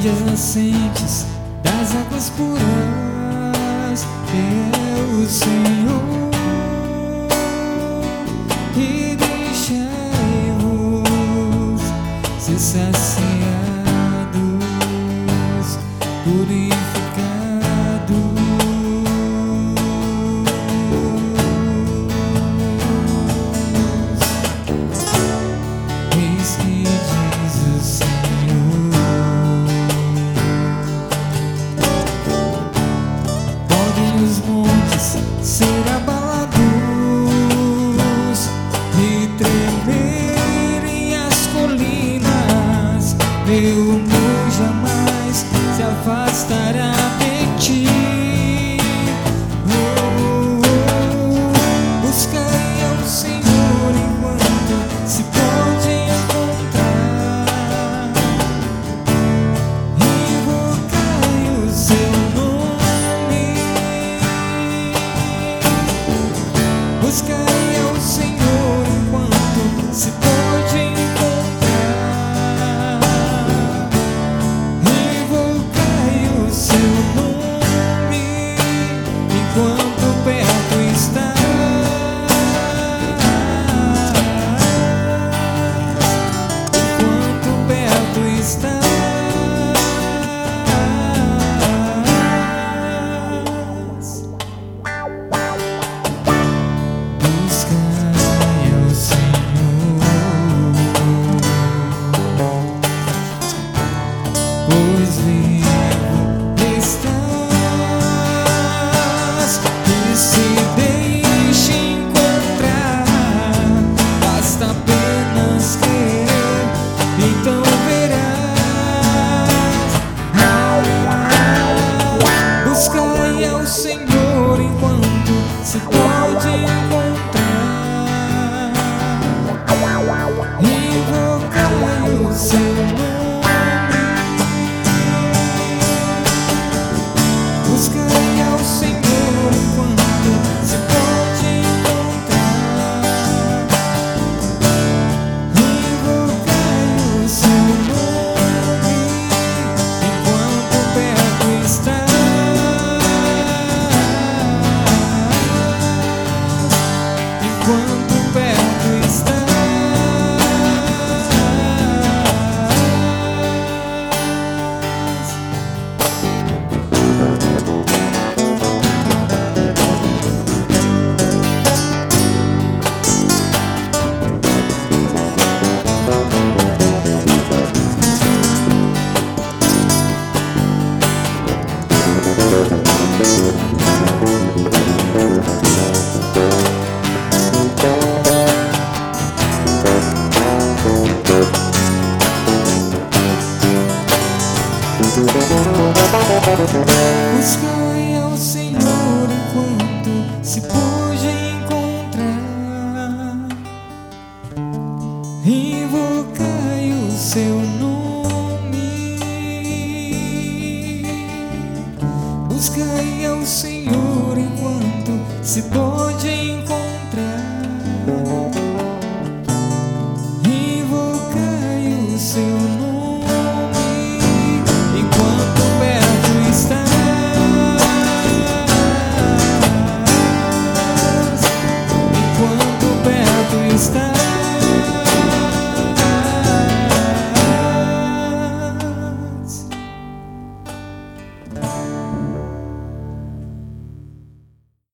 onde as nascentes das águas puras é o Senhor, e deixai-vos ser saciados, purificados. Eis que diz o Senhor: podem os montes ser abalados e tremerem as colinas, meu amor jamais se afastará de ti. Buscai ao Senhor enquanto se pode encontrar, invocai o seu nome. Buscai ao Senhor enquanto se pode encontrar, invocai o seu nome enquanto perto está. Enquanto perto está. Buscai ao Senhor, pois vivo estás, e se deixe encontrar, basta apenas querer, então verás. Buscai ao Senhor enquanto se pode encontrar, invocai o seu nome. Buscai ao Senhor enquanto se pode encontrar, invocai o seu nome enquanto perto está. Enquanto perto está. Buscai ao Senhor enquanto se pode encontrar, invocai o seu nome. Buscai ao Senhor enquanto se pode